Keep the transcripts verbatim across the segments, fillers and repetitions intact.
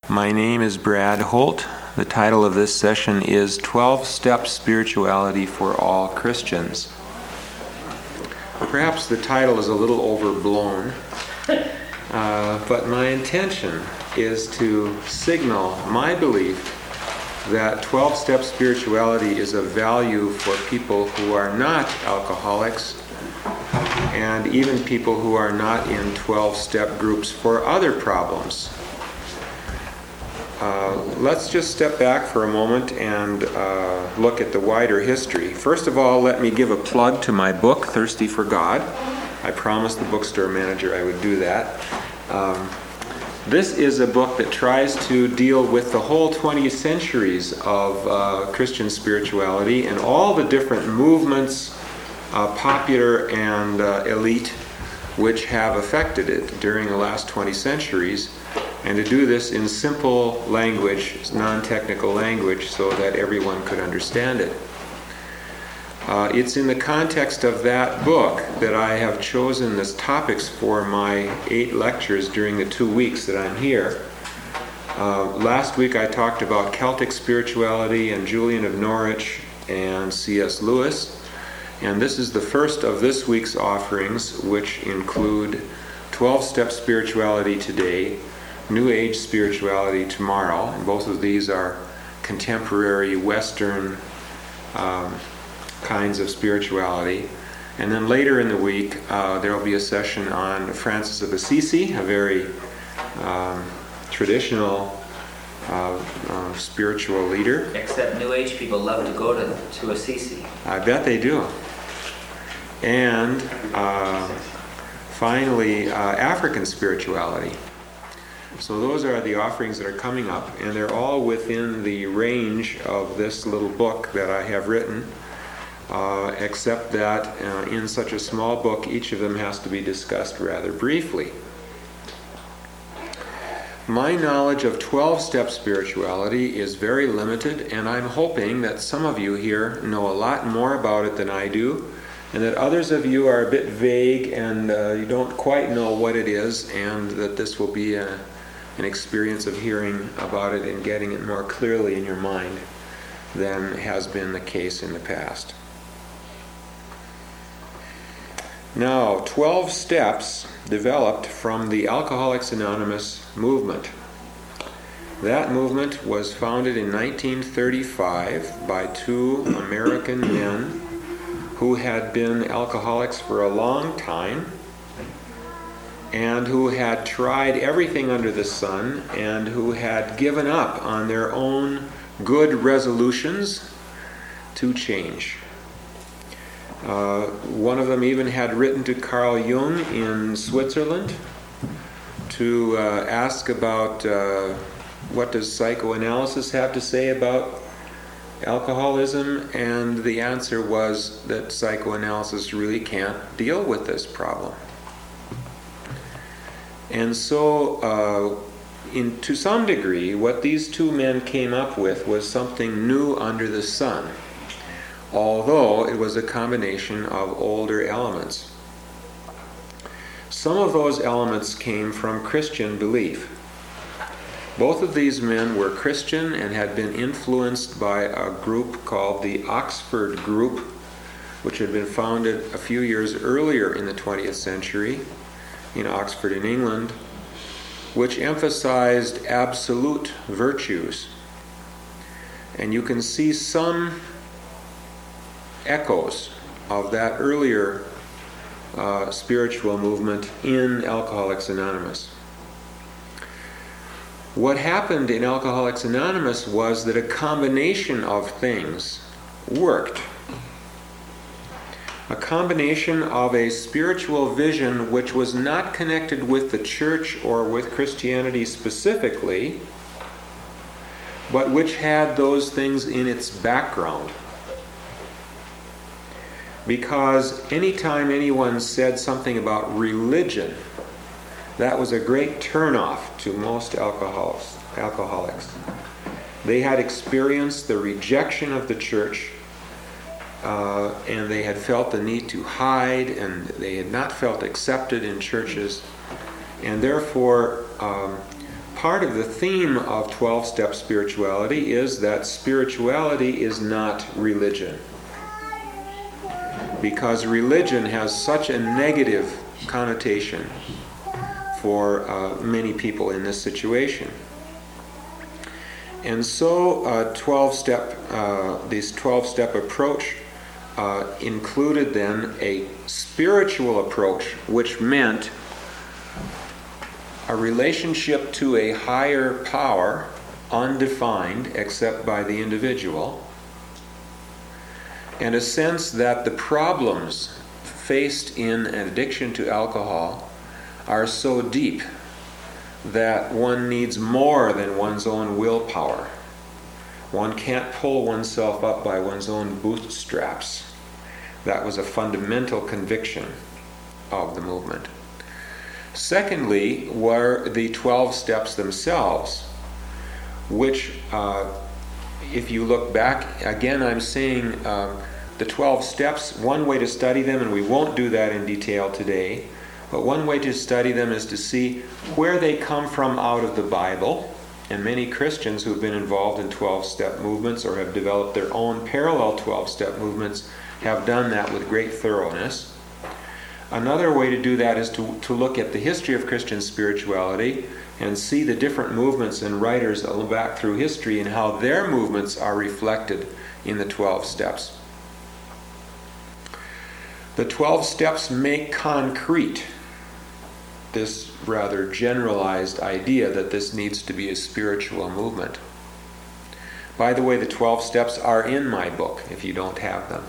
My name is Brad Holt. The title of this session is twelve-Step Spirituality for All Christians. Perhaps the title is a little overblown, uh, but my intention is to signal my belief that twelve-step spirituality is of value for people who are not alcoholics and even people who are not in twelve-step groups for other problems. Uh, let's just step back for a moment and uh, look at the wider history. First of all, let me give a plug to my book, Thirsty for God. I promised the bookstore manager I would do that. Um, this is a book that tries to deal with the whole twenty centuries of uh, Christian spirituality and all the different movements, uh, popular and uh, elite, which have affected it during the last twenty centuries. And to do this in simple language, non-technical language, so that everyone could understand it. Uh, it's in the context of that book that I have chosen as topics for my eight lectures during the two weeks that I'm here. Uh, last week I talked about Celtic spirituality and Julian of Norwich and C S Lewis. And this is the first of this week's offerings, which include twelve-step spirituality today, New Age spirituality tomorrow, and both of these are contemporary Western um, kinds of spirituality. And then later in the week, uh, there will be a session on Francis of Assisi, a very um, traditional uh, uh, spiritual leader. Except New Age people love to go to, to Assisi. I bet they do. And uh, finally, uh, African spirituality. So those are the offerings that are coming up, and they're all within the range of this little book that I have written, uh, except that uh, in such a small book, each of them has to be discussed rather briefly. My knowledge of twelve-step spirituality is very limited, and I'm hoping that some of you here know a lot more about it than I do, and that others of you are a bit vague and uh, you don't quite know what it is, and that this will be a an experience of hearing about it and getting it more clearly in your mind than has been the case in the past. Now, twelve steps developed from the Alcoholics Anonymous movement. That movement was founded in nineteen thirty-five by two American men who had been alcoholics for a long time, and who had tried everything under the sun, and who had given up on their own good resolutions to change. Uh, one of them even had written to Carl Jung in Switzerland to uh, ask about uh, what does psychoanalysis have to say about alcoholism, and the answer was that psychoanalysis really can't deal with this problem. And so, uh, in, to some degree, what these two men came up with was something new under the sun, although it was a combination of older elements. Some of those elements came from Christian belief. Both of these men were Christian and had been influenced by a group called the Oxford Group, which had been founded a few years earlier in the twentieth century, in Oxford in England, which emphasized absolute virtues. And you can see some echoes of that earlier uh, spiritual movement in Alcoholics Anonymous. What happened in Alcoholics Anonymous was that a combination of things worked. A combination of a spiritual vision which was not connected with the church or with Christianity specifically, but which had those things in its background. Because anytime anyone said something about religion, that was a great turnoff to most alcoholics. alcoholics. They had experienced the rejection of the church, Uh, and they had felt the need to hide, and they had not felt accepted in churches, and therefore um, part of the theme of twelve-step spirituality is that spirituality is not religion. Because religion has such a negative connotation for uh, many people in this situation. And so uh, twelve-step, uh, this twelve-step approach uh, included then a spiritual approach, which meant a relationship to a higher power, undefined except by the individual, and a sense that the problems faced in an addiction to alcohol are so deep that one needs more than one's own willpower. One can't pull oneself up by one's own bootstraps. That was a fundamental conviction of the movement. Secondly, were the twelve steps themselves, which, uh, if you look back, again I'm saying uh, the twelve steps, one way to study them, and we won't do that in detail today, but one way to study them is to see where they come from out of the Bible. And many Christians who've been involved in twelve-step movements or have developed their own parallel twelve-step movements have done that with great thoroughness. Another way to do that is to, to look at the history of Christian spirituality and see the different movements and writers back through history and how their movements are reflected in the twelve steps. The twelve steps make concrete this rather generalized idea that this needs to be a spiritual movement. By the way, the twelve steps are in my book if you don't have them.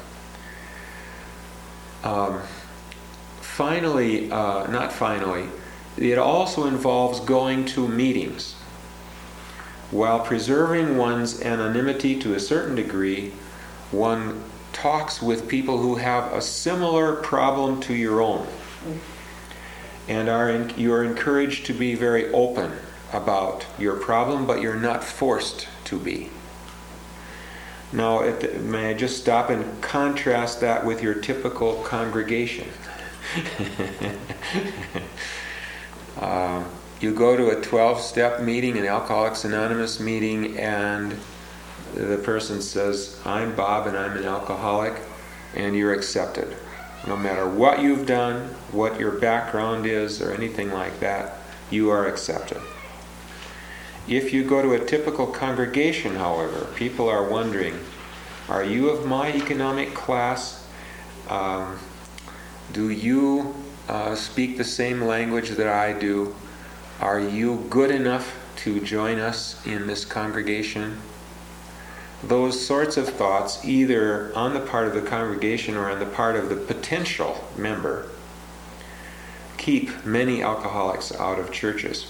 Um, finally, uh, not finally, it also involves going to meetings. While preserving one's anonymity to a certain degree, one talks with people who have a similar problem to your own. And are in, you are encouraged to be very open about your problem, but you're not forced to be. Now, at the, may I just stop and contrast that with your typical congregation? uh, you go to a twelve-step meeting, an Alcoholics Anonymous meeting, and the person says, "I'm Bob and I'm an alcoholic," and you're accepted. No matter what you've done, what your background is, or anything like that, you are accepted. If you go to a typical congregation, however, people are wondering, are you of my economic class? Um, do you uh, speak the same language that I do? Are you good enough to join us in this congregation? Those sorts of thoughts, either on the part of the congregation or on the part of the potential member, keep many alcoholics out of churches.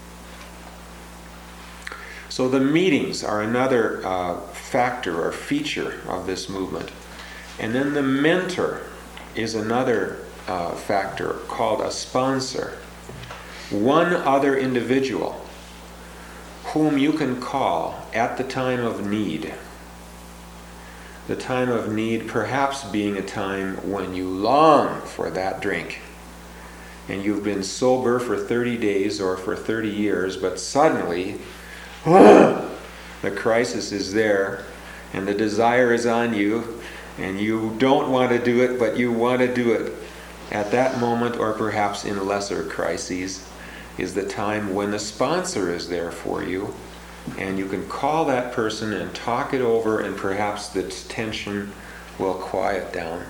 So the meetings are another uh, factor or feature of this movement. And then the mentor is another uh, factor called a sponsor. One other individual whom you can call at the time of need. The time of need perhaps being a time when you long for that drink. And you've been sober for thirty days or for thirty years, but suddenly the crisis is there and the desire is on you and you don't want to do it, but you want to do it. At that moment, or perhaps in lesser crises, is the time when the sponsor is there for you, and you can call that person and talk it over, and perhaps the tension will quiet down.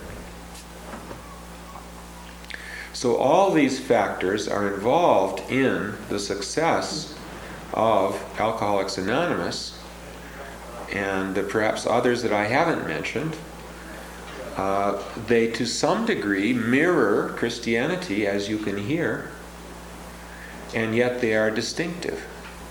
So all these factors are involved in the success of Alcoholics Anonymous, and perhaps others that I haven't mentioned. Uh, they to some degree mirror Christianity, as you can hear, and yet they are distinctive.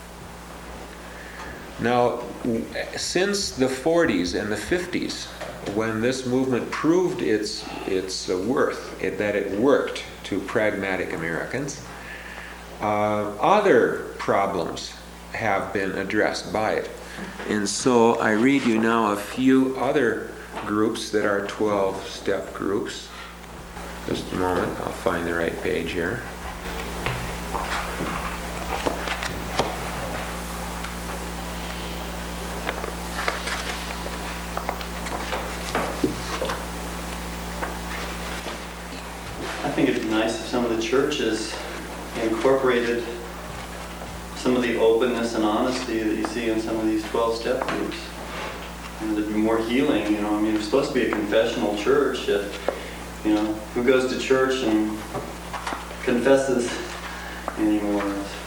Now, since the forties and the fifties, when this movement proved its its worth, it, that it worked to pragmatic Americans, uh, other problems have been addressed by it. And so I read you now a few other groups that are twelve-step groups. Just a moment, I'll find the right page here. churches incorporated some of the openness and honesty that you see in some of these twelve-step groups. And there'd be more healing, you know. I mean, it's supposed to be a confessional church. If, you know, who goes to church and confesses anymore?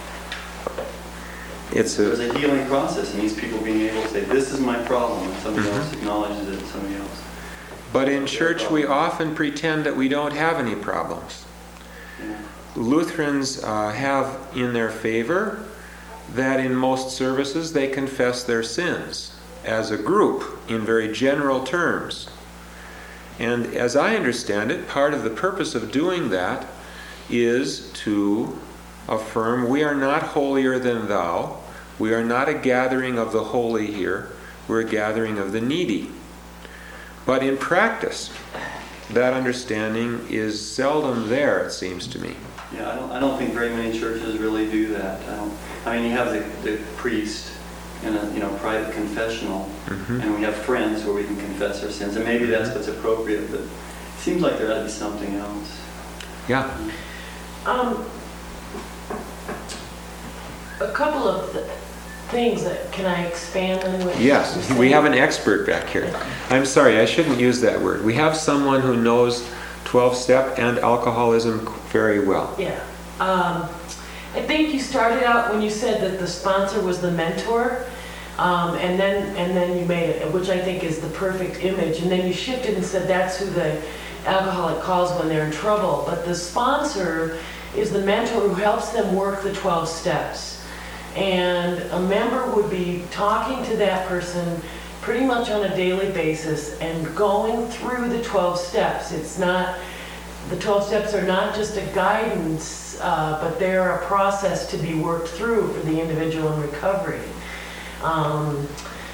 It's a, There's a healing process, and these people being able to say, "This is my problem," and somebody Mhm. else acknowledges it, and somebody else. but in church we often pretend that we don't have any problems. Yeah. Lutherans uh, have in their favor that in most services they confess their sins as a group in very general terms. And as I understand it, part of the purpose of doing that is to affirm we are not holier than thou. We are not a gathering of the holy here. We're a gathering of the needy. But in practice, that understanding is seldom there, it seems to me. Yeah, I don't, I don't think very many churches really do that. I don't. I mean, you have the, the priest in a you know private confessional, Mhm. and we have friends where we can confess our sins, and maybe that's what's appropriate. But it seems like there ought to be something else. Yeah. Um, a couple of th- things that, can I expand on what Yes, you're we saying? have an expert back here. I'm sorry, I shouldn't use that word. We have someone who knows twelve-step and alcoholism very well. Yeah. Um, I think you started out when you said that the sponsor was the mentor, um, and then and then you made it, which I think is the perfect image, and then you shifted and said that's who the alcoholic calls when they're in trouble. But the sponsor is the mentor who helps them work the twelve steps. And a member would be talking to that person pretty much on a daily basis and going through the twelve steps. It's not, the twelve steps are not just a guidance, uh, but they're a process to be worked through for the individual in recovery. Um,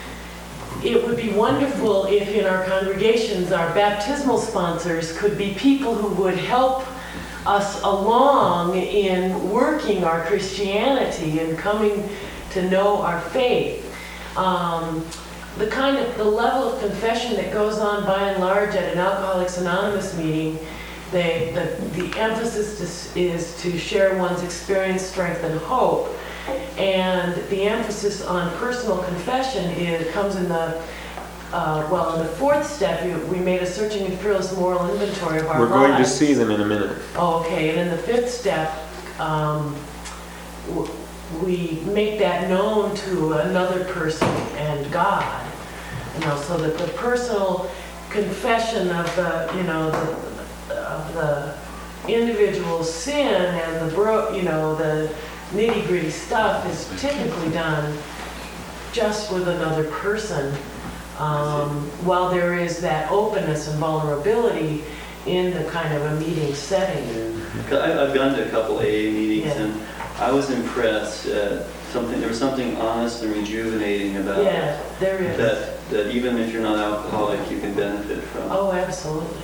it would be wonderful if in our congregations, our baptismal sponsors could be people who would help us along in working our Christianity and coming to know our faith. Um, the kind of, the level of confession that goes on by and large at an Alcoholics Anonymous meeting, they, the, the emphasis is, is to share one's experience, strength, and hope. And the emphasis on personal confession is, comes in the Uh, well, in the fourth step, you, we made a searching and fearless moral inventory of our We're lives. going to see them in a minute. Oh, okay. And in the fifth step, um, w- we make that known to another person and God. You know, so that the personal confession of the, you know, the, of the individual's sin and the bro, you know, the nitty-gritty stuff is typically done just with another person. Um, while there is that openness and vulnerability in the kind of a meeting setting. Yeah. 'Cause I, I've gone to a couple A A meetings, Yeah. and I was impressed. Uh, something there was something honest and rejuvenating about Yeah, it. there is. That that even if you're not alcoholic, you can benefit from. Oh, absolutely.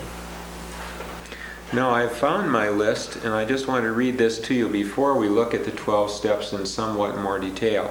Now, I've found my list, and I just want to read this to you before we look at the twelve steps in somewhat more detail.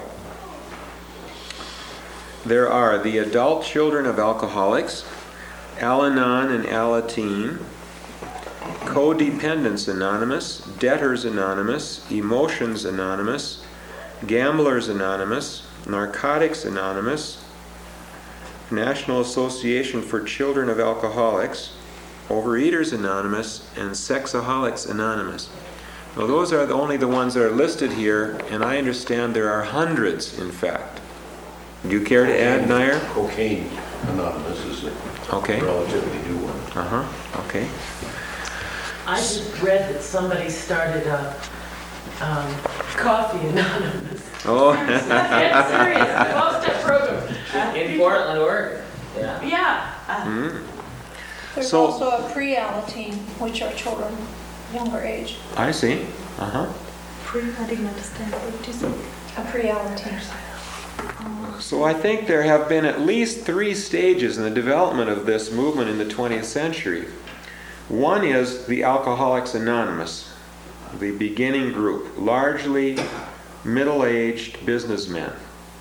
There are the adult children of alcoholics, Al-Anon and Alateen, Codependents Anonymous, Debtors Anonymous, Emotions Anonymous, Gamblers Anonymous, Narcotics Anonymous, National Association for Children of Alcoholics, Overeaters Anonymous, and Sexaholics Anonymous. Now, those are the, only the ones that are listed here, and I understand there are hundreds, in fact. Do you care to add, Nair? Cocaine Anonymous is a Okay. relatively new one. Uh-huh, okay. I just read that somebody started a um, Coffee Anonymous. Oh, That's serious, twelve-step program. In Portland, Oregon. Yeah. Yeah. mm. There's So- also a pre-Alateen, which are children younger age. I see. Uh-huh. Pre, I didn't understand what you said. A pre-Alateen. So I think there have been at least three stages in the development of this movement in the twentieth century. One is the Alcoholics Anonymous, the beginning group, largely middle-aged businessmen.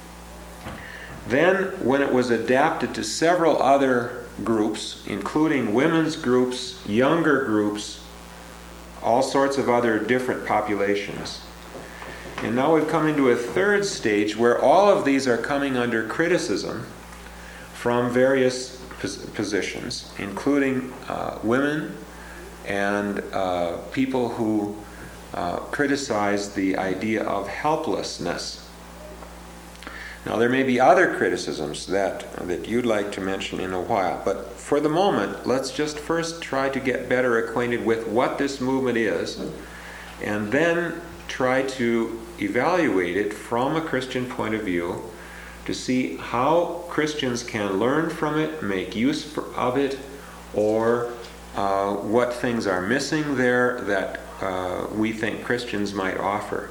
Then, when it was adapted to several other groups, including women's groups, younger groups, all sorts of other different populations. And now we've come into a third stage where all of these are coming under criticism from various pos- positions, including uh, women and uh, people who uh, criticize the idea of helplessness. Now, there may be other criticisms that, that you'd like to mention in a while, but for the moment, let's just first try to get better acquainted with what this movement is, and then try to evaluate it from a Christian point of view to see how Christians can learn from it, make use for, of it, or uh, what things are missing there that uh, we think Christians might offer.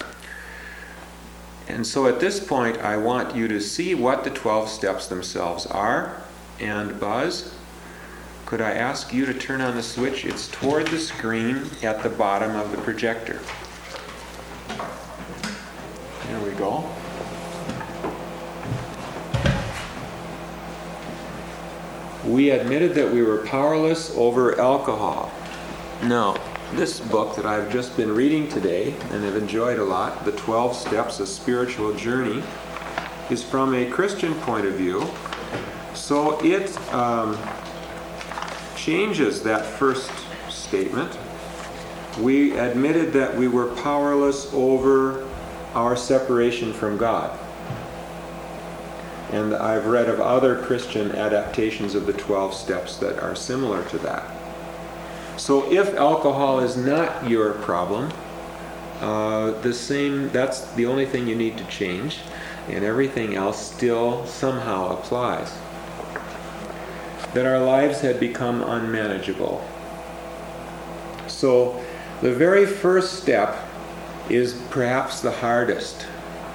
And so at this point, I want you to see what the twelve steps themselves are. And Buzz, could I ask you to turn on the switch? It's toward the screen at the bottom of the projector. There we go. We admitted that we were powerless over alcohol. Now, this book that I've just been reading today and have enjoyed a lot, The twelve Steps, A Spiritual Journey, is from a Christian point of view. So it um, changes that first statement. We admitted that we were powerless over our separation from God. And I've read of other Christian adaptations of the twelve steps that are similar to that. So if alcohol is not your problem, uh, the same, that's the only thing you need to change, and everything else still somehow applies. That our lives had become unmanageable. So the very first step is perhaps the hardest.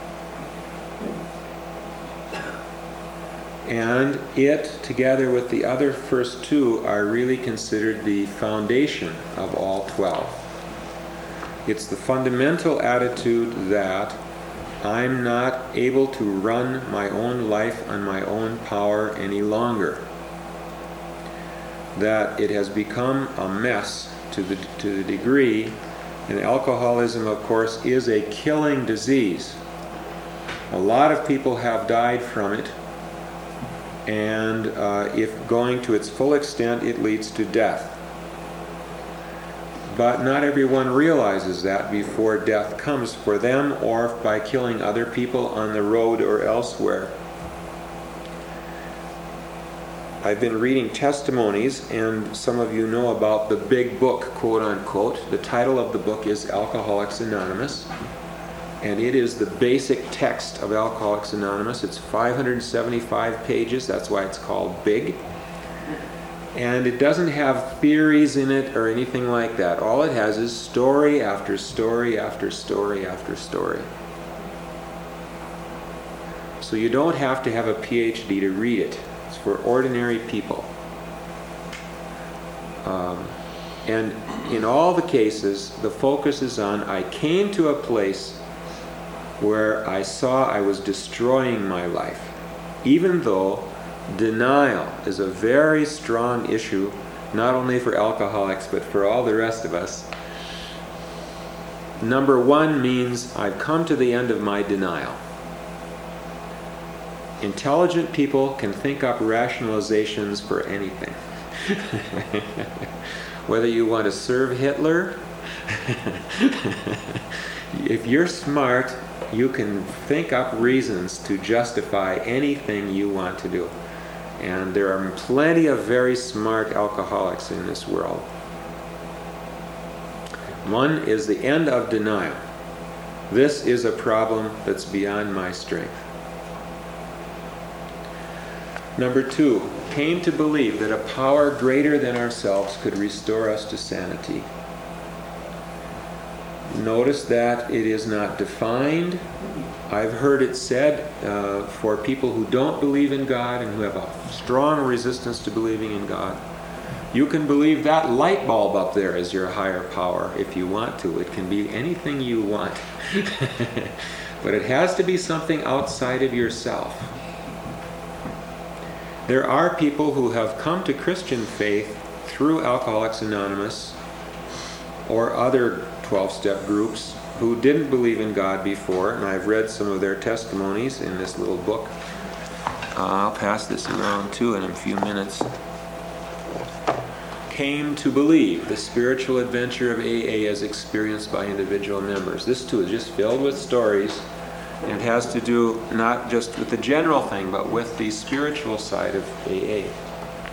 And it, together with the other first two, are really considered the foundation of all twelve. It's the fundamental attitude that I'm not able to run my own life on my own power any longer. That it has become a mess to the, to the degree, and alcoholism, of course, is a killing disease. A lot of people have died from it. And uh, if going to its full extent, it leads to death. But not everyone realizes that before death comes for them, or by killing other people on the road or elsewhere. I've been reading testimonies, and some of you know about the big book, quote unquote. The title of the book is Alcoholics Anonymous. And it is the basic text of Alcoholics Anonymous. It's five hundred seventy-five pages. That's why it's called big. And it doesn't have theories in it or anything like that. All it has is story after story after story after story. So you don't have to have a P H D to read it. It's for ordinary people. Um, and in all the cases, the focus is on, I came to a place where I saw I was destroying my life, even though denial is a very strong issue, not only for alcoholics, but for all the rest of us. Number one means I've come to the end of my denial. Intelligent people can think up rationalizations for anything. Whether you want to serve Hitler, if you're smart, you can think up reasons to justify anything you want to do. And there are plenty of very smart alcoholics in this world. One is the end of denial. This is a problem that's beyond my strength. Number two, came to believe that a power greater than ourselves could restore us to sanity. Notice that it is not defined. I've heard it said uh, for people who don't believe in God and who have a strong resistance to believing in God, you can believe that light bulb up there is your higher power if you want to. It can be anything you want. But it has to be something outside of yourself. There are people who have come to Christian faith through Alcoholics Anonymous or other twelve-step groups who didn't believe in God before, and I've read some of their testimonies in this little book. Uh, I'll pass this around too in a few minutes. Came to believe the spiritual adventure of A A as experienced by individual members. This too is just filled with stories, and it has to do not just with the general thing, but with the spiritual side of A A.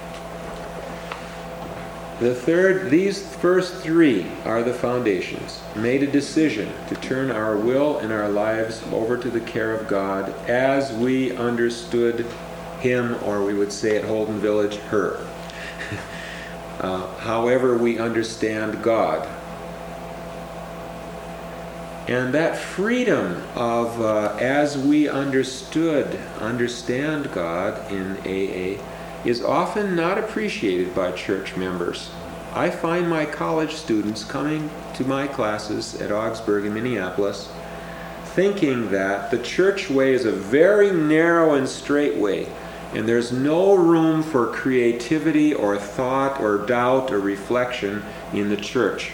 The third, these first three are the foundations. Made a decision to turn our will and our lives over to the care of God as we understood Him, or we would say at Holden Village, her. uh, however we understand God. And that freedom of uh, as we understood, understand God in A A is often not appreciated by church members. I find my college students coming to my classes at Augsburg in Minneapolis thinking that the church way is a very narrow and straight way, and there's no room for creativity or thought or doubt or reflection in the church.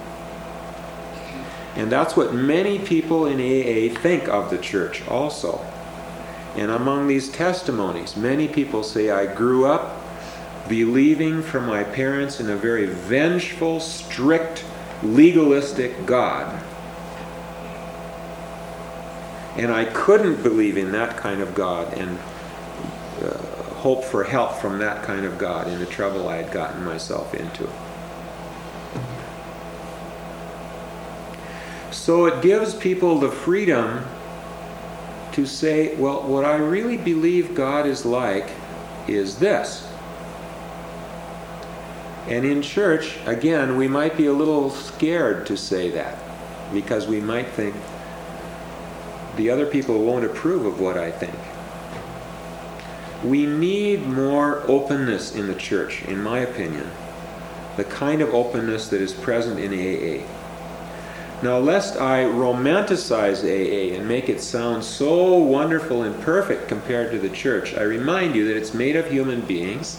And that's what many people in A A think of the church also. And among these testimonies, many people say, I grew up believing from my parents in a very vengeful, strict, legalistic God. And I couldn't believe in that kind of God and uh, hope for help from that kind of God in the trouble I had gotten myself into. So it gives people the freedom to say, well, what I really believe God is like is this. And in church, again, we might be a little scared to say that, because we might think the other people won't approve of what I think. We need more openness in the church, in my opinion. The kind of openness that is present in A A. Now, lest I romanticize A A and make it sound so wonderful and perfect compared to the church, I remind you that it's made of human beings.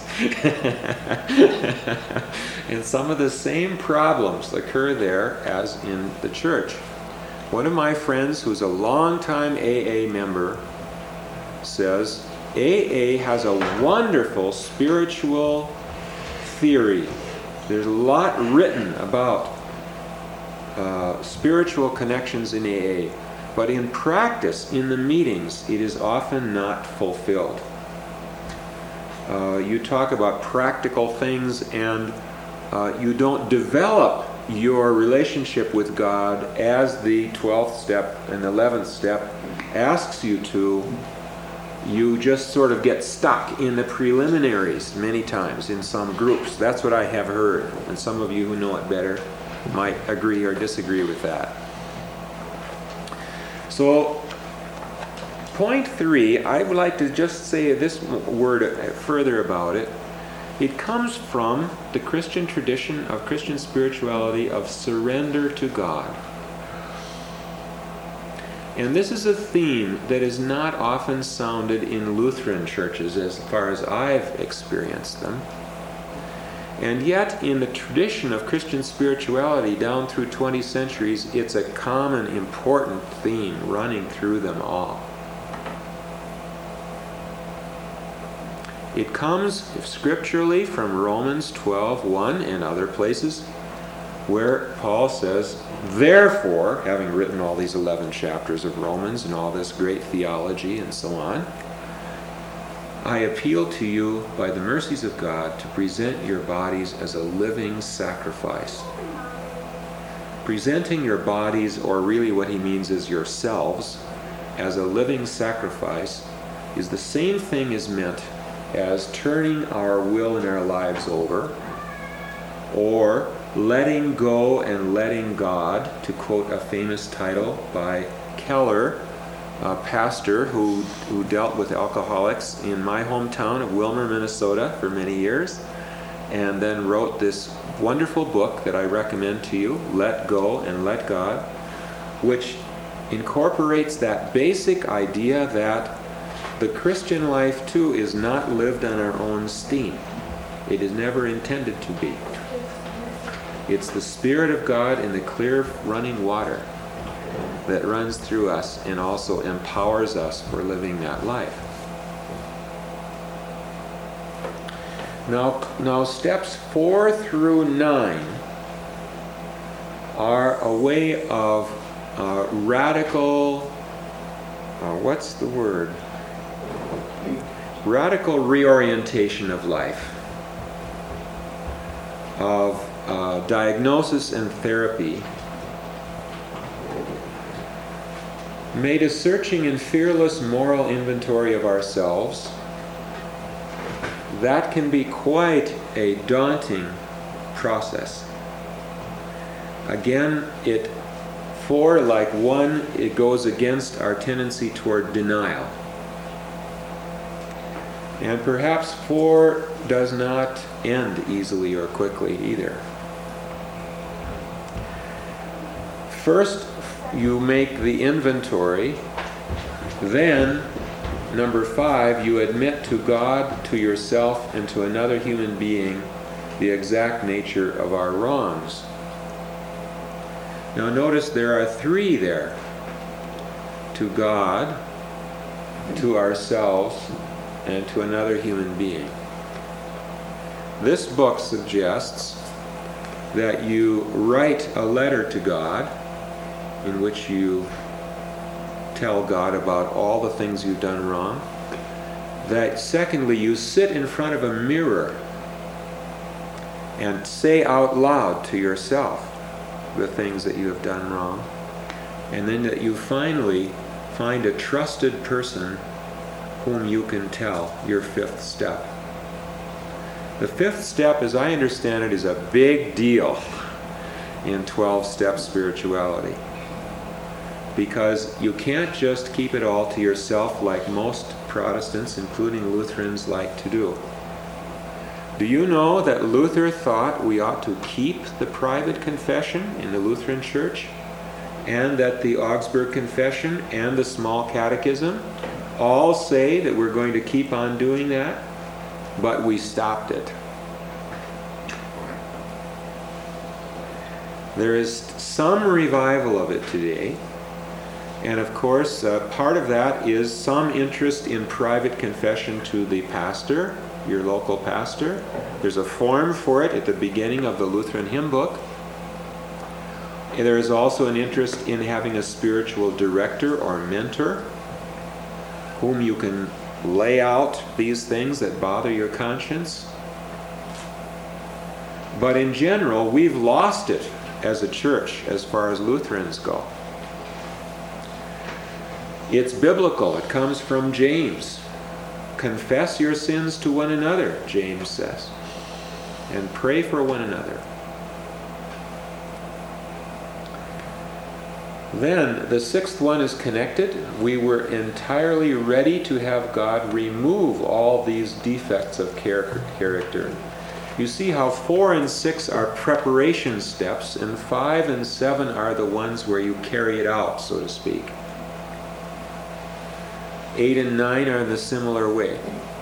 And some of the same problems occur there as in the church. One of my friends, who's a longtime A A member, says, A A has a wonderful spiritual theory. There's a lot written about Uh, spiritual connections in A A, but in practice, in the meetings, it is often not fulfilled. Uh, you talk about practical things, and uh, you don't develop your relationship with God as the twelfth step and eleventh step asks you to. You just sort of get stuck in the preliminaries many times in some groups. That's what I have heard, and some of you who know it better might agree or disagree with that. So, point three, I would like to just say this word further about it. It comes from the Christian tradition of Christian spirituality of surrender to God. And this is a theme that is not often sounded in Lutheran churches as far as I've experienced them. And yet, in the tradition of Christian spirituality down through twenty centuries, it's a common, important theme running through them all. It comes scripturally from Romans twelve one and other places, where Paul says, therefore, having written all these eleven chapters of Romans and all this great theology and so on, I appeal to you by the mercies of God to present your bodies as a living sacrifice. Presenting your bodies, or really what he means is yourselves, as a living sacrifice is the same thing as meant as turning our will and our lives over, or letting go and letting God, to quote a famous title by Keller, a pastor who, who dealt with alcoholics in my hometown of Wilmer, Minnesota for many years, and then wrote this wonderful book that I recommend to you, Let Go and Let God, which incorporates that basic idea that the Christian life too is not lived on our own steam. It is never intended to be. It's the Spirit of God in the clear running water that runs through us and also empowers us for living that life. Now, now steps four through nine are a way of uh, radical, uh, what's the word? Radical reorientation of life, of uh, diagnosis and therapy, made a searching and fearless moral inventory of ourselves. That can be quite a daunting process. Again, it, for like one, it goes against our tendency toward denial. And perhaps four does not end easily or quickly either. First, you make the inventory. Then, number five, you admit to God, to yourself, and to another human being the exact nature of our wrongs. Now notice there are three there. To God, to ourselves, and to another human being. This book suggests that you write a letter to God in which you tell God about all the things you've done wrong. That secondly, you sit in front of a mirror and say out loud to yourself the things that you have done wrong. And then that you finally find a trusted person whom you can tell, your fifth step. The fifth step, as I understand it, is a big deal in twelve-step spirituality. Because you can't just keep it all to yourself like most Protestants, including Lutherans, like to do. Do you know that Luther thought we ought to keep the private confession in the Lutheran Church, and that the Augsburg Confession and the Small Catechism all say that we're going to keep on doing that, but we stopped it. There is some revival of it today, and of course uh, part of that is some interest in private confession to the pastor, your local pastor. There's a form for it at the beginning of the Lutheran hymn book. And there is also an interest in having a spiritual director or mentor whom you can lay out these things that bother your conscience. But in general, we've lost it as a church as far as Lutherans go. It's biblical. It comes from James. Confess your sins to one another, James says, and pray for one another. Then the sixth one is connected. We were entirely ready to have God remove all these defects of character. You see how four and six are preparation steps, and five and seven are the ones where you carry it out, so to speak. Eight and nine are in the similar way.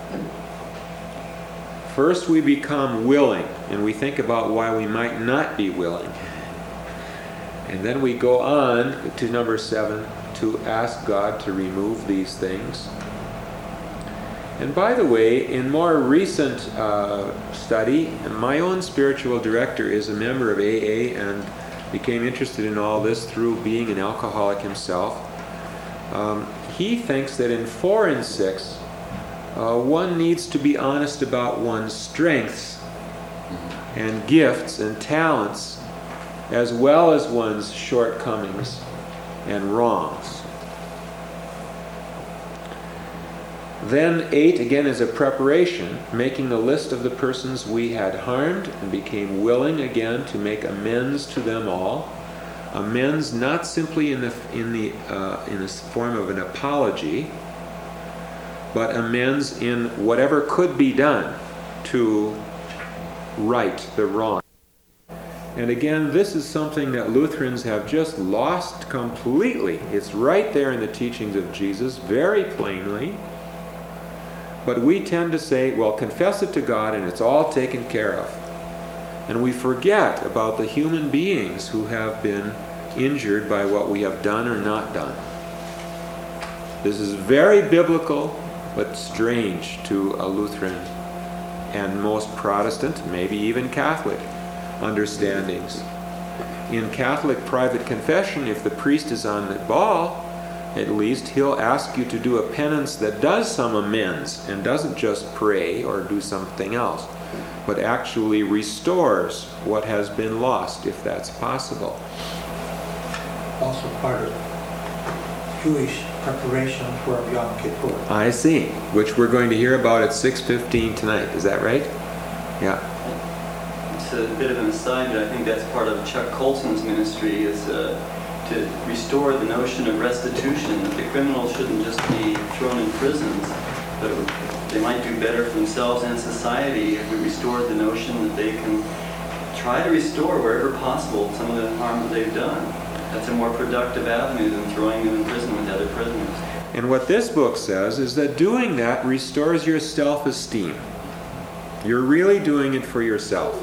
First we become willing, and we think about why we might not be willing. And then we go on to number seven to ask God to remove these things. And by the way, in more recent uh, study, my own spiritual director is a member of A A and became interested in all this through being an alcoholic himself. Um, he thinks that in four and six, uh, one needs to be honest about one's strengths and gifts and talents, as well as one's shortcomings and wrongs. Then eight, again, is a preparation, making a list of the persons we had harmed and became willing again to make amends to them all. Amends not simply in the in the uh, in the form of an apology, but amends in whatever could be done to right the wrong. And again, this is something that Lutherans have just lost completely. It's right there in the teachings of Jesus, very plainly. But we tend to say, well, confess it to God and it's all taken care of. And we forget about the human beings who have been injured by what we have done or not done. This is very biblical, but strange to a Lutheran and most Protestant, maybe even Catholic, understandings. In Catholic private confession, if the priest is on the ball, at least he'll ask you to do a penance that does some amends and doesn't just pray or do something else, but actually restores what has been lost, if that's possible. Also part of Jewish preparation for Yom Kippur. I see, which we're going to hear about at six fifteen tonight. Is that right? Yeah. It's a bit of an aside, but I think that's part of Chuck Colson's ministry, is uh, to restore the notion of restitution, that the criminals shouldn't just be thrown in prisons, but they might do better for themselves and society if we restored the notion that they can try to restore wherever possible some of the harm that they've done. That's a more productive avenue than throwing them in prison with other prisoners. And what this book says is that doing that restores your self-esteem. You're really doing it for yourself.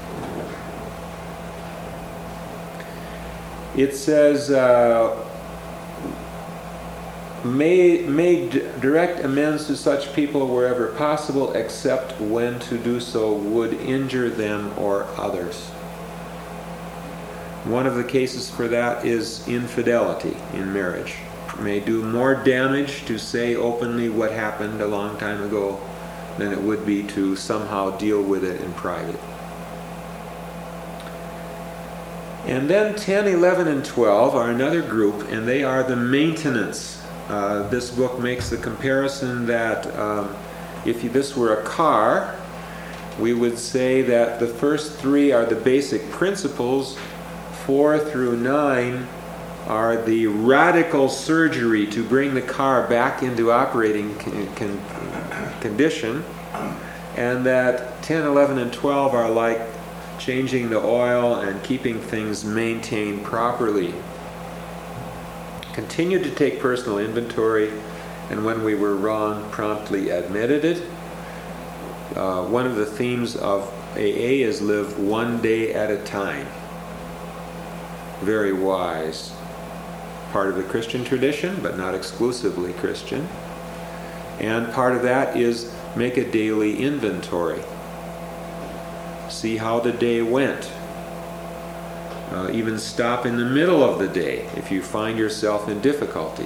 It says, uh, may, may d- direct amends to such people wherever possible, except when to do so would injure them or others. One of the cases for that is infidelity in marriage. It may do more damage to say openly what happened a long time ago than it would be to somehow deal with it in private. And then ten, eleven, and twelve are another group, and they are the maintenance. Uh, this book makes the comparison that um, if you, this were a car, we would say that the first three are the basic principles. Four through nine are the radical surgery to bring the car back into operating con- con- condition. And that ten, eleven, and twelve are like changing the oil and keeping things maintained properly. Continued to take personal inventory, and when we were wrong, promptly admitted it. Uh, one of the themes of A A is live one day at a time. Very wise. Part of the Christian tradition, but not exclusively Christian. And part of that is make a daily inventory. See how the day went. Uh, even stop in the middle of the day if you find yourself in difficulty.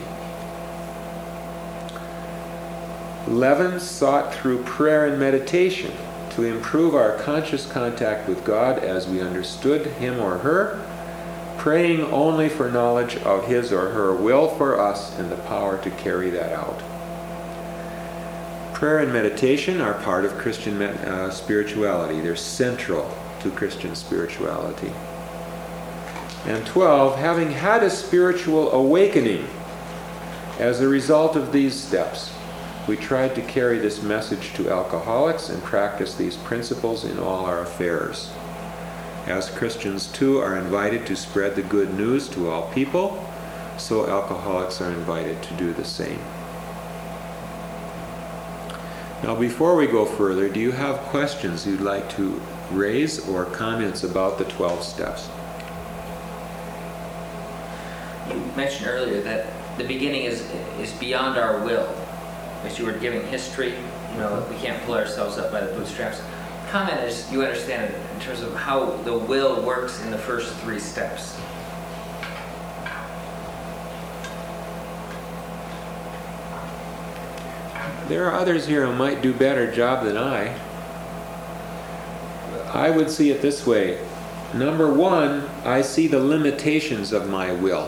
eleven, sought through prayer and meditation to improve our conscious contact with God as we understood Him or her, praying only for knowledge of His or her will for us and the power to carry that out. Prayer and meditation are part of Christian uh, spirituality. They're central to Christian spirituality. And twelve, having had a spiritual awakening as a result of these steps, we tried to carry this message to alcoholics and practice these principles in all our affairs. As Christians too are invited to spread the good news to all people, so alcoholics are invited to do the same. Now, before we go further, do you have questions you'd like to raise or comments about the twelve steps? You mentioned earlier that the beginning is is beyond our will. As you were giving history, you know, we can't pull ourselves up by the bootstraps. Comment as you understand it in terms of how the will works in the first three steps. There are others here who might do a better job than I. I would see it this way. Number one, I see the limitations of my will.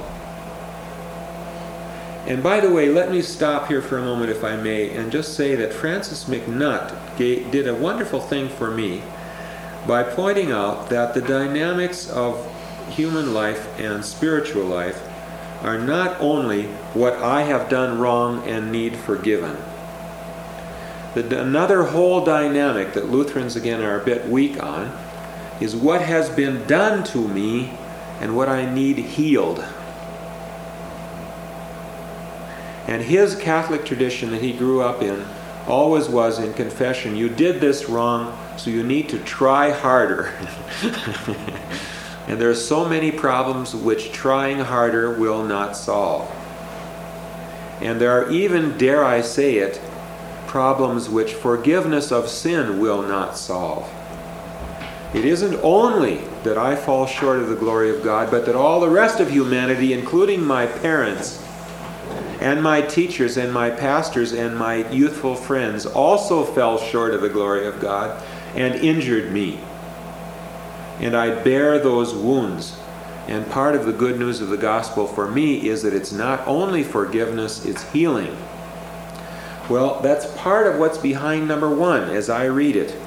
And by the way, let me stop here for a moment, if I may, and just say that Francis McNutt gave, did a wonderful thing for me by pointing out that the dynamics of human life and spiritual life are not only what I have done wrong and need forgiven. The, another whole dynamic that Lutherans, again, are a bit weak on is what has been done to me and what I need healed. And his Catholic tradition that he grew up in always was in confession, you did this wrong, so you need to try harder. And there are so many problems which trying harder will not solve. And there are even, dare I say it, problems which forgiveness of sin will not solve. It isn't only that I fall short of the glory of God, but that all the rest of humanity, including my parents and my teachers and my pastors and my youthful friends, also fell short of the glory of God and injured me. And I bear those wounds. And part of the good news of the gospel for me is that it's not only forgiveness, it's healing. Well, that's part of what's behind number one as I read it.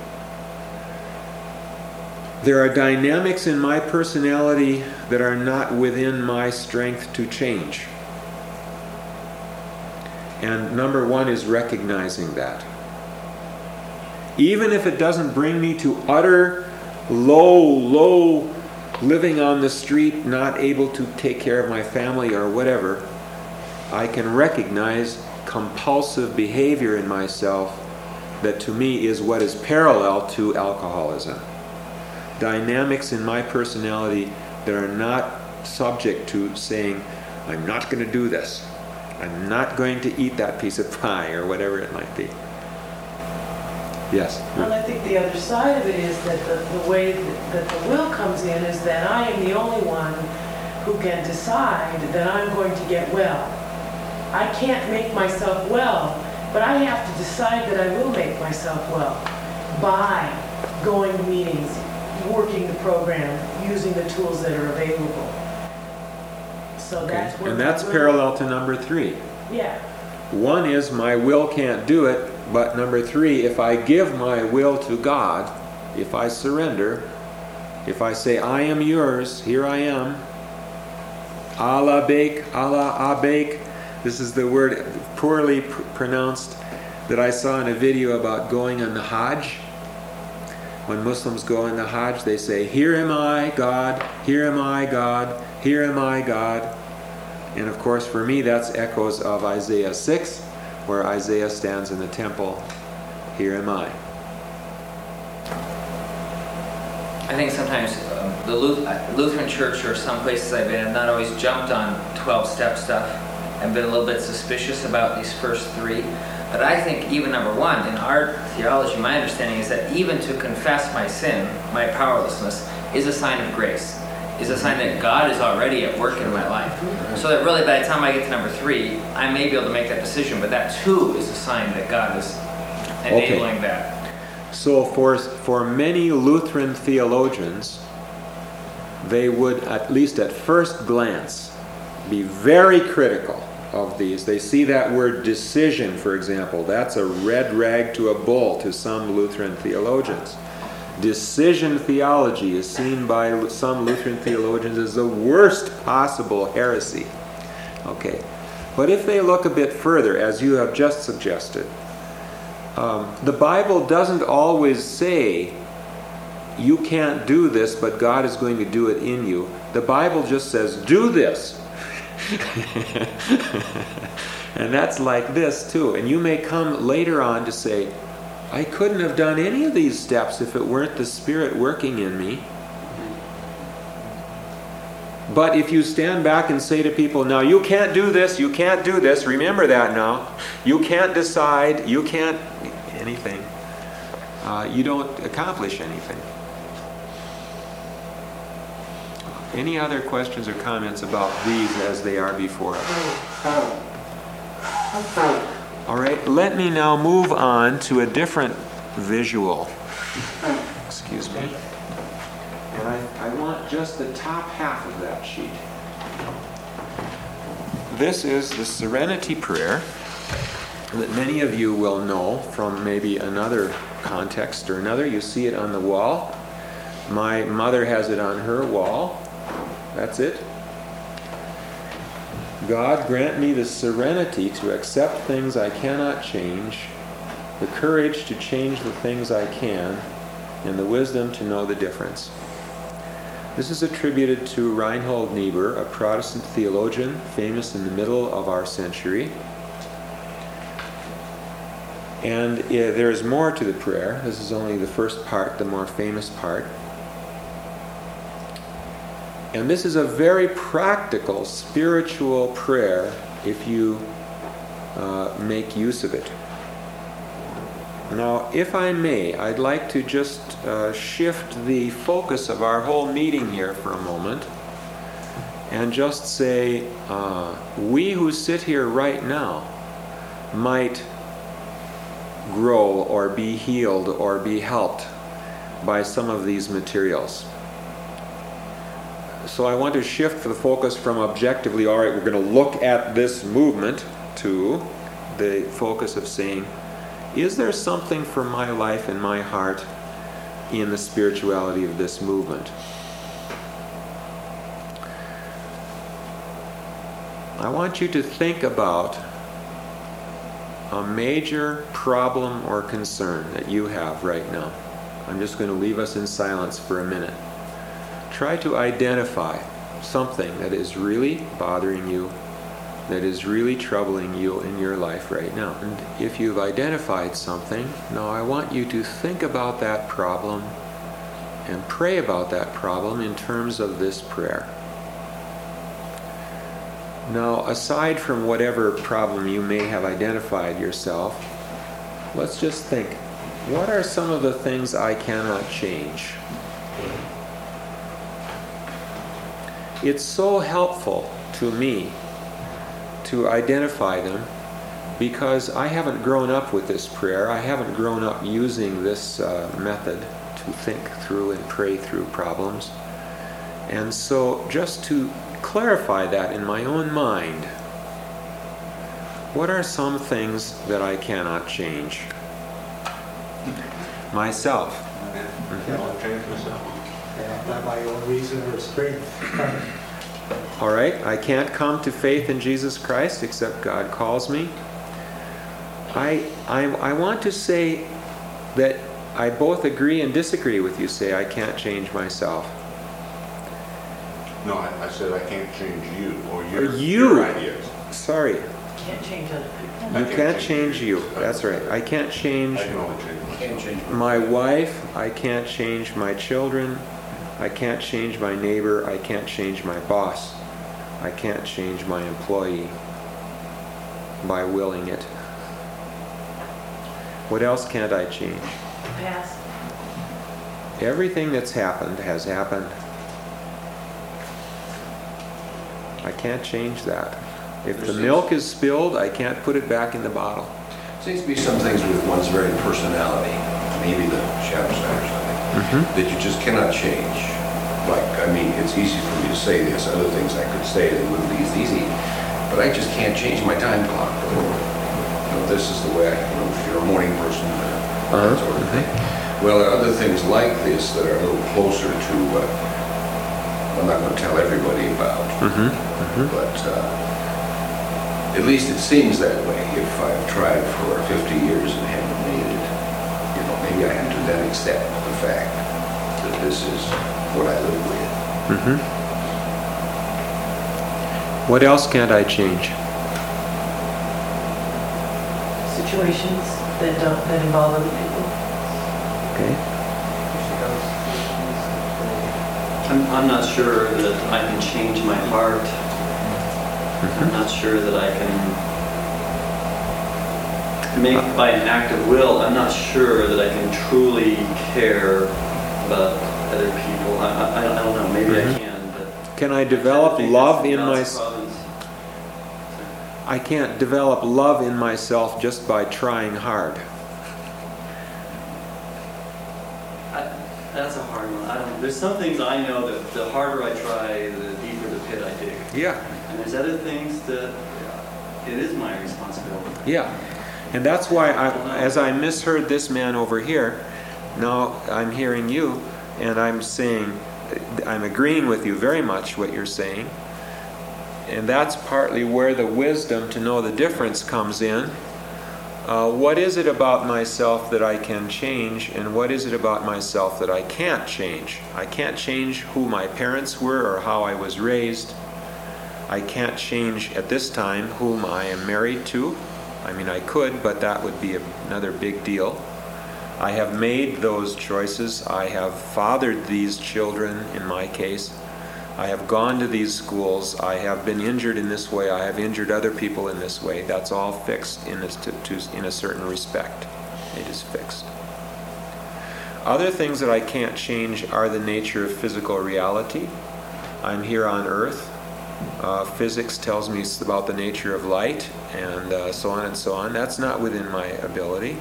There are dynamics in my personality that are not within my strength to change. And number one is recognizing that. Even if it doesn't bring me to utter low, low living on the street, not able to take care of my family or whatever, I can recognize compulsive behavior in myself that to me is what is parallel to alcoholism. Dynamics in my personality that are not subject to saying, I'm not going to do this. I'm not going to eat that piece of pie or whatever it might be. Yes? Well, I think the other side of it is that the, the way that, that the will comes in is that I am the only one who can decide that I'm going to get well. I can't make myself well, but I have to decide that I will make myself well by going to meetings, working the program, using the tools that are available. So Okay. that's where And that's my will- parallel to number three. Yeah. One is my will can't do it, but number three, if I give my will to God, if I surrender, if I say, I am yours, here I am, Allah bake, Allah abake, this is the word poorly pr- pronounced that I saw in a video about going on the Hajj. When Muslims go on the Hajj, they say, here am I, God, here am I, God, here am I, God. And of course, for me, that's echoes of Isaiah six, where Isaiah stands in the temple, here am I. I think sometimes um, the Luth- uh, Lutheran Church or some places I've been have not always jumped on twelve-step stuff and been a little bit suspicious about these first three. But I think even number one, in our theology, my understanding is that even to confess my sin, my powerlessness, is a sign of grace, is a sign that God is already at work in my life. So that really by the time I get to number three, I may be able to make that decision, but that too is a sign that God is enabling Okay. that. So for, for many Lutheran theologians, they would, at least at first glance, be very critical of these. They see that word decision, for example. That's a red rag to a bull to some Lutheran theologians. Decision theology is seen by some Lutheran theologians as the worst possible heresy. Okay. But if they look a bit further, as you have just suggested, um, the Bible doesn't always say you can't do this, but God is going to do it in you. The Bible just says, do this. And that's like this too. And you may come later on to say, I couldn't have done any of these steps if it weren't the Spirit working in me. But if you stand back and say to people, now you can't do this, you can't do this, remember that now. You can't decide, you can't anything. Uh, you don't accomplish anything. Any other questions or comments about these as they are before us? All right, let me now move on to a different visual. Excuse me. And I, I want just the top half of that sheet. This is the Serenity Prayer that many of you will know from maybe another context or another. You see it on the wall. My mother has it on her wall. That's it. God, grant me the serenity to accept things I cannot change, the courage to change the things I can, and the wisdom to know the difference. This is attributed to Reinhold Niebuhr, a Protestant theologian famous in the middle of our century. And uh, there's more to the prayer. This is only the first part, the more famous part. And this is a very practical, spiritual prayer if you uh, make use of it. Now, if I may, I'd like to just uh, shift the focus of our whole meeting here for a moment and just say, uh, we who sit here right now might grow or be healed or be helped by some of these materials. So I want to shift the focus from objectively, all right, we're going to look at this movement, to the focus of saying, is there something for my life and my heart in the spirituality of this movement? I want you to think about a major problem or concern that you have right now. I'm just going to leave us in silence for a minute. Try to identify something that is really bothering you, that is really troubling you in your life right now. And if you've identified something, now I want you to think about that problem and pray about that problem in terms of this prayer. Now, aside from whatever problem you may have identified yourself, let's just think, what are some of the things I cannot change? It's so helpful to me to identify them because I haven't grown up with this prayer. I haven't grown up using this uh, method to think through and pray through problems. And so just to clarify that in my own mind, what are some things that I cannot change? Myself. Cannot change myself. And by my own reason or strength. All right, I can't come to faith in Jesus Christ except God calls me. I, I, I want to say that I both agree and disagree with you. Say I can't change myself. No, I, I said I can't change you or your, You. your ideas. Sorry, Can't change other people. you can't change you. That's right. I can't change I can only change myself. Can't change. my wife. I can't change my children. I can't change my neighbor. I can't change my boss. I can't change my employee by willing it. What else can't I change? Pass. Everything that's happened has happened. I can't change that. If the milk is spilled, I can't put it back in the bottle. Seems to be some things with one's very personality, maybe the shadow side or something, that you just cannot change. Like, I mean, it's easy for me to say this, other things I could say that wouldn't be as easy, but I just can't change my time clock. You know, this is the way I, you know, if you're a morning person, uh, that sort of thing. Well, there are other things like this that are a little closer to what I'm not going to tell everybody about, but uh, at least it seems that way. If I've tried for fifty years and haven't made it, you know, maybe I have to then accept the fact that this is what I live with. What else can't I change? Situations that don't, that involve other people. Okay. I'm, I'm not sure that I can change my heart. I'm not sure that I can make by an act of will. I'm not sure that I can truly care about other people. I, I, I don't know, maybe I can, but... Can I develop I think love that's in my... God's providence. I can't develop love in myself just by trying hard. I, that's a hard one. I don't, there's some things I know that the harder I try, the deeper the pit I dig. Yeah. And there's other things that it is my responsibility. Yeah. And that's why, I, as I misheard this man over here, now I'm hearing you, and I'm saying, I'm agreeing with you very much what you're saying. And that's partly where the wisdom to know the difference comes in. Uh, what is it about myself that I can change, and what is it about myself that I can't change? I can't change who my parents were or how I was raised. I can't change at this time whom I am married to. I mean, I could, but that would be another big deal. I have made those choices. I have fathered these children, in my case. I have gone to these schools. I have been injured in this way. I have injured other people in this way. That's all fixed in a, to, to, in a certain respect. It is fixed. Other things that I can't change are the nature of physical reality. I'm here on Earth. Uh, physics tells me about the nature of light, and uh, so on and so on. That's not within my ability.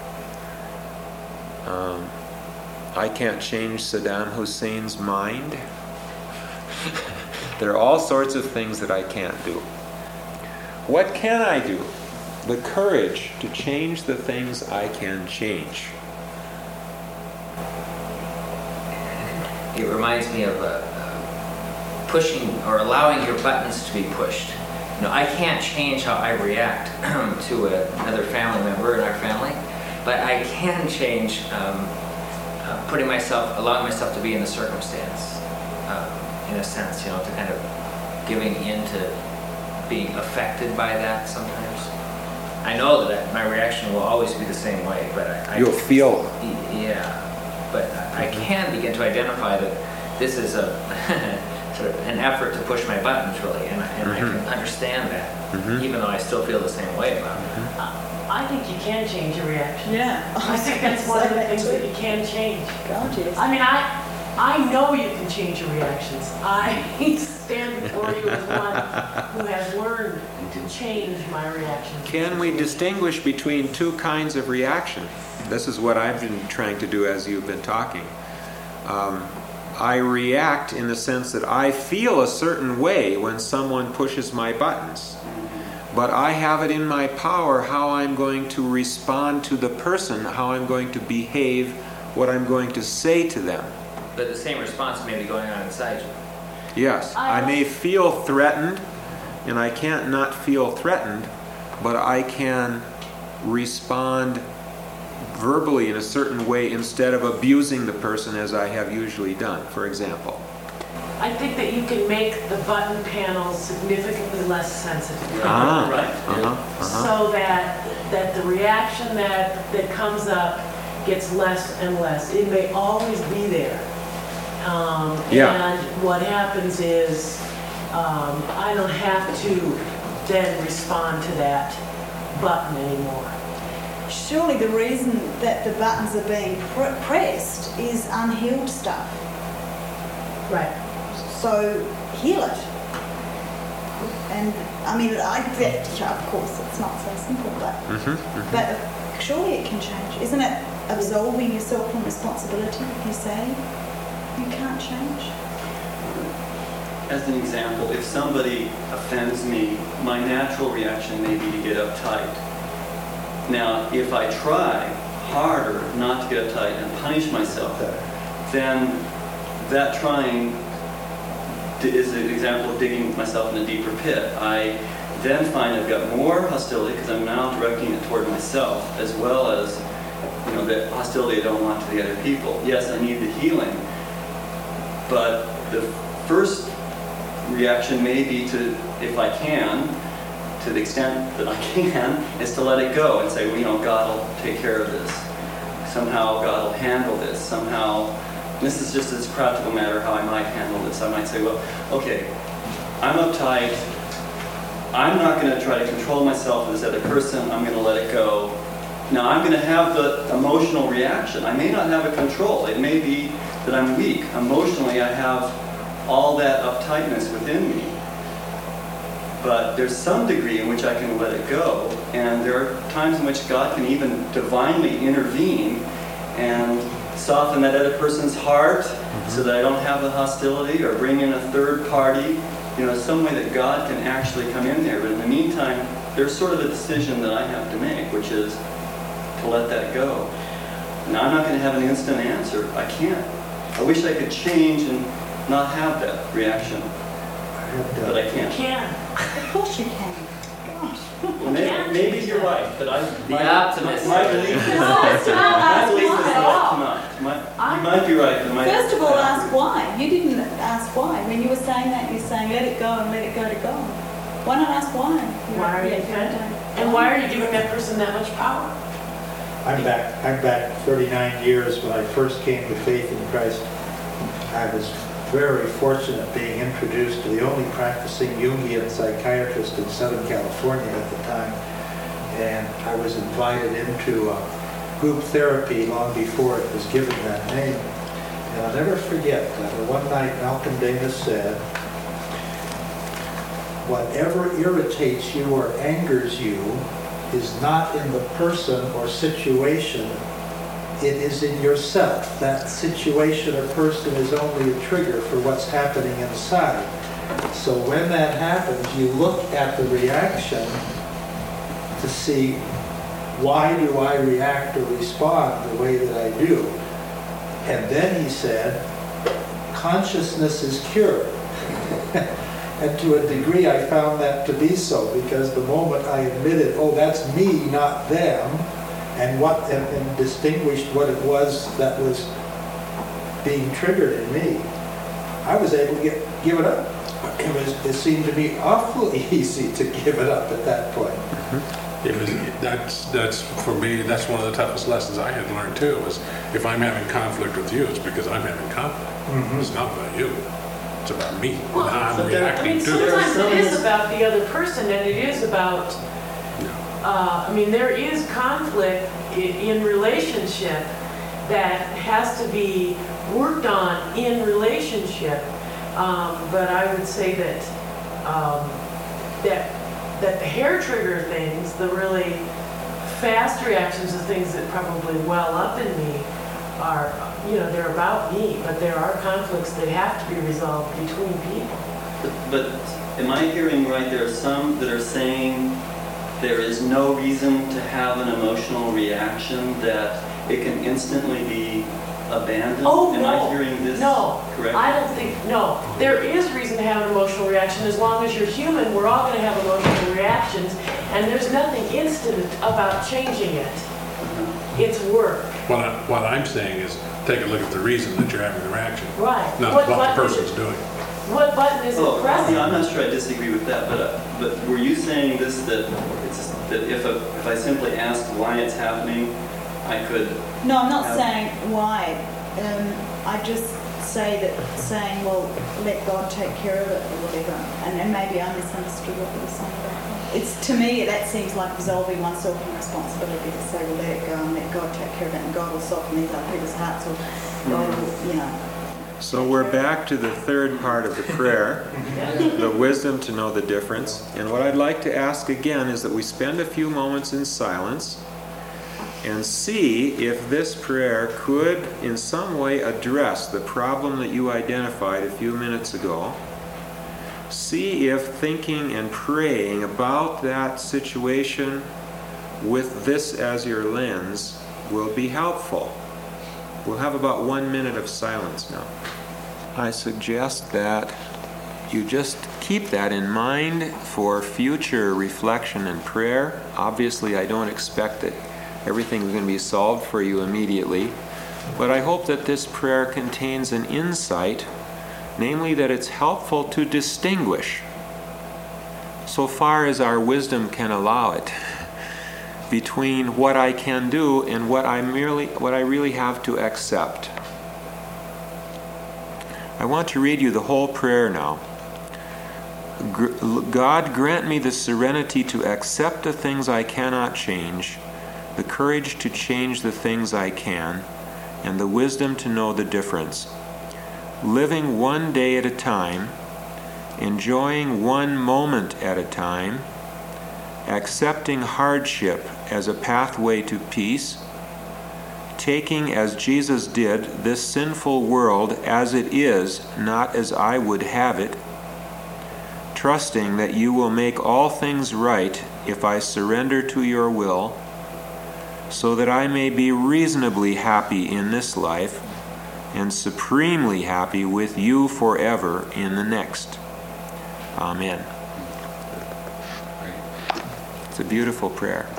Um, I can't change Saddam Hussein's mind. There are all sorts of things that I can't do. What can I do? The courage to change the things I can change. It reminds me of uh, uh, pushing or allowing your buttons to be pushed. You know, I can't change how I react to a, another family member in our family, but I can change um, uh, putting myself, allowing myself to be in the circumstance, um, in a sense, you know, to kind of giving in to being affected by that sometimes. I know that my reaction will always be the same way, but I... I You'll feel. Yeah, but I can begin to identify that this is a sort of an effort to push my buttons, really, and, I- and I can understand that, Mhm. even though I still feel the same way about it. I think you can change your reaction. Yeah. I think that's one of the things that you can change. God, yes. I mean, I, I know you can change your reactions. I stand before you as one who has learned to change my reactions. Can we distinguish between two kinds of reaction? This is what I've been trying to do as you've been talking. Um, I react in the sense that I feel a certain way when someone pushes my buttons. But I have it in my power how I'm going to respond to the person, how I'm going to behave, what I'm going to say to them. But the same response may be going on inside you. Yes, I may feel threatened, and I can't not feel threatened, but I can respond verbally in a certain way instead of abusing the person as I have usually done, for example. I think that you can make the button panel significantly less sensitive. Ah, Right. uh-huh, uh-huh. So that, that the reaction that, that comes up gets less and less. It may always be there. Um, Yeah. And what happens is, um, I don't have to then respond to that button anymore. Surely the reason that the buttons are being pr- pressed is unhealed stuff. Right. So heal it. And I mean, I get, of course, it's not so simple, but Mhm, mhm. but surely it can change. Isn't it absolving yourself from responsibility if you say you can't change? As an example, if somebody offends me, my natural reaction may be to get uptight. Now, if I try harder not to get uptight and punish myself, then that trying d- is an example of digging myself in a deeper pit. I then find I've got more hostility because I'm now directing it toward myself, as well as, you know, the hostility I don't want to the other people. Yes, I need the healing, but the first reaction may be to, if I can, to the extent that I can, is to let it go and say, well, you know, God will take care of this. Somehow God will handle this. Somehow, this is just as a practical matter how I might handle this. I might say, well, okay, I'm uptight. I'm not going to try to control myself with this other person. I'm going to let it go. Now, I'm going to have the emotional reaction. I may not have a control. It may be that I'm weak. Emotionally, I have all that uptightness within me. But there's some degree in which I can let it go. And there are times in which God can even divinely intervene and soften that other person's heart so that I don't have the hostility, or bring in a third party. You know, some way that God can actually come in there. But in the meantime, there's sort of a decision that I have to make, which is to let that go. Now, I'm not going to have an instant answer. I can't. I wish I could change and not have that reaction, but I You can't. can. Of course you can. Gosh. Well, maybe, maybe you're right, but I. The my- optimist. My belief is, No, it's not my belief is optimist at not all. tonight. My- You might be right, but my. First of all, ask why. You didn't ask why. When you were saying that, you were saying let it go and let it go to God. Why not ask why? Why are you Yeah, offended? don't. And why are you giving that person that much power? I'm back, I'm back thirty-nine years when I first came to faith in Christ. I was very fortunate being introduced to the only practicing Jungian psychiatrist in Southern California at the time. And I was invited into uh, group therapy long before it was given that name. And I'll never forget that one night Malcolm Davis said, "Whatever irritates you or angers you is not in the person or situation, it is in yourself. That situation or person is only a trigger for what's happening inside. So when that happens, you look at the reaction to see, why do I react or respond the way that I do?" And then he said, consciousness is cured. And to a degree, I found that to be so, because the moment I admitted, oh, that's me, not them, and what and, and distinguished what it was that was being triggered in me, I was able to get give it up. It was it seemed to me awfully easy to give it up at that point. It was, that's, that's, for me, that's one of the toughest lessons I had to learn too, is if I'm having conflict with you, it's because I'm having conflict. Mhm. It's not about you, it's about me, and Well, how I'm but there- I reacting mean, to it. sometimes some it is is- about the other person, and it is about, uh, I mean, there is conflict i- in relationship that has to be worked on in relationship. Um, but I would say that, um, that, that the hair trigger things, the really fast reactions to things that probably well up in me are, you know, they're about me, but there are conflicts that have to be resolved between people. But, but am I hearing right, there are some that are saying there is no reason to have an emotional reaction, that it can instantly be abandoned? Oh, Am no. I hearing this No, correctly? I don't think, no. There is reason to have an emotional reaction. As long as you're human, we're all going to have emotional reactions, and there's nothing instant about changing it. It's work. What I, what I'm saying is, take a look at the reason that you're having the reaction, Right. not What what the button is person's it- doing. What button is Oh, it yeah, I'm pressing? not sure I disagree with that, but, uh, but were you saying this, that it's, that if, a, if I simply asked why it's happening, I could, No, I'm not Um, saying why. Um, I just say that saying, well, let God take care of it or whatever. And, and maybe I misunderstood what you were saying about that. It's, to me, that seems like absolving oneself from responsibility to say, well, let it go and let God take care of it, and God will soften these other people's hearts, or God will, you know. So we're back to the third part of the prayer, the wisdom to know the difference. And what I'd like to ask again is that we spend a few moments in silence and see if this prayer could in some way address the problem that you identified a few minutes ago. See if thinking and praying about that situation with this as your lens will be helpful. We'll have about one minute of silence now. I suggest that you just keep that in mind for future reflection and prayer. Obviously, I don't expect that everything is going to be solved for you immediately, but I hope that this prayer contains an insight, namely that it's helpful to distinguish, so far as our wisdom can allow it, between what I can do and what I merely, what I really have to accept. I want to read you the whole prayer now. God, grant me the serenity to accept the things I cannot change, the courage to change the things I can, and the wisdom to know the difference. Living one day at a time, enjoying one moment at a time, accepting hardship as a pathway to peace, taking, as Jesus did, this sinful world as it is, not as I would have it, trusting that you will make all things right if I surrender to your will, so that I may be reasonably happy in this life and supremely happy with you forever in the next. Amen. It's a beautiful prayer.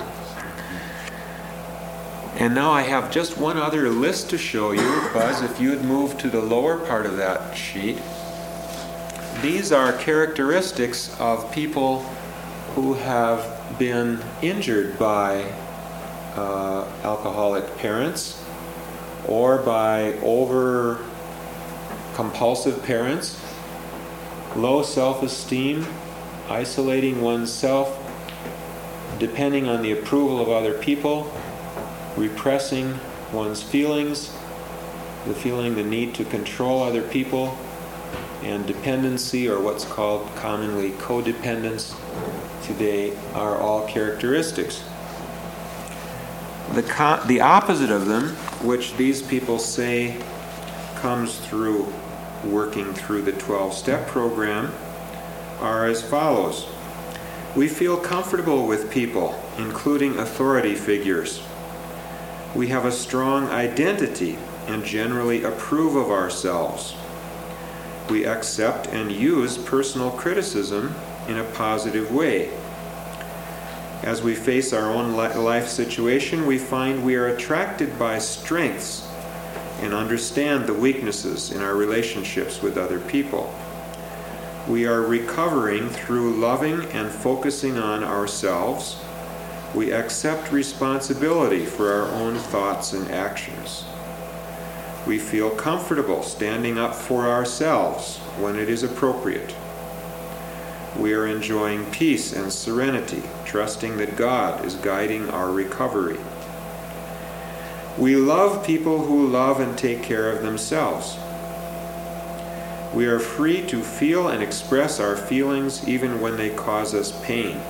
And now I have just one other list to show you. Buzz, if you'd move to the lower part of that sheet. These are characteristics of people who have been injured by uh, alcoholic parents or by over compulsive parents, low self-esteem, isolating oneself, depending on the approval of other people, repressing one's feelings, the feeling the need to control other people, and dependency, or what's called commonly codependence today, are all characteristics. The, co- the opposite of them, which these people say comes through working through the twelve-step program, are as follows. We feel comfortable with people, including authority figures. We have a strong identity and generally approve of ourselves. We accept and use personal criticism in a positive way. As we face our own life situation, we find we are attracted by strengths and understand the weaknesses in our relationships with other people. We are recovering through loving and focusing on ourselves. We accept responsibility for our own thoughts and actions. We feel comfortable standing up for ourselves when it is appropriate. We are enjoying peace and serenity, trusting that God is guiding our recovery. We love people who love and take care of themselves. We are free to feel and express our feelings even when they cause us pain.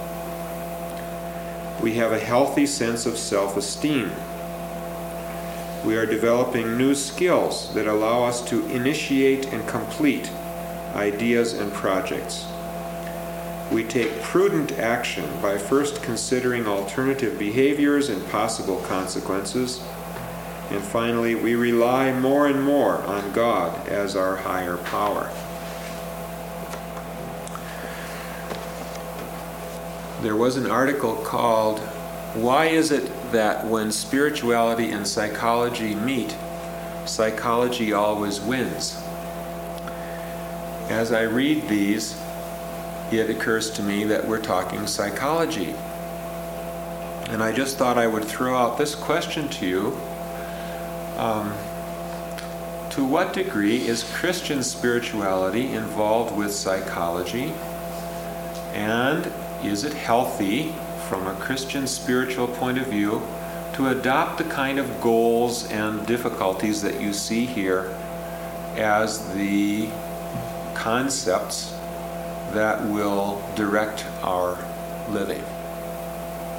We have a healthy sense of self-esteem. We are developing new skills that allow us to initiate and complete ideas and projects. We take prudent action by first considering alternative behaviors and possible consequences. And finally, we rely more and more on God as our higher power. There was an article called, "Why is it that when spirituality and psychology meet, psychology always wins?" As I read these, it occurs to me that we're talking psychology. And I just thought I would throw out this question to you. Um, to what degree is Christian spirituality involved with psychology? And is it healthy from a Christian spiritual point of view to adopt the kind of goals and difficulties that you see here as the concepts that will direct our living?